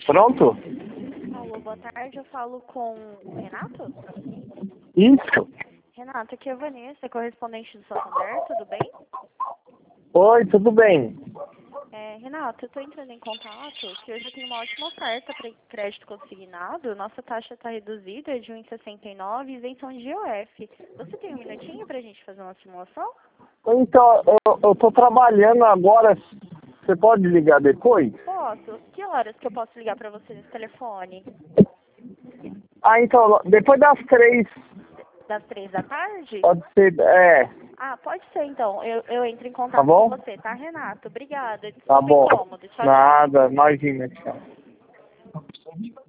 Pronto? Alô, boa tarde, eu falo com o Renato? Isso. Renato, aqui é a Vanessa, correspondente do Santander, tudo bem? Oi, tudo bem? Renato, eu estou entrando em contato que hoje eu tenho uma ótima oferta para crédito consignado. Nossa taxa está reduzida de 1,69 e isenção de IOF. Você tem um minutinho para a gente fazer uma simulação? Então, eu tô trabalhando agora. Você pode ligar depois? Posso. Que horas que eu posso ligar para você nesse telefone? Ah, então, depois das 3, Das 3 da tarde? pode ser, Ah, pode ser então. Eu entro em tá contato com bom? você, tá, Renato? Obrigada. Tá Desculpa o bom. incômodo. Tchau, tchau. Nada, imagina, tchau.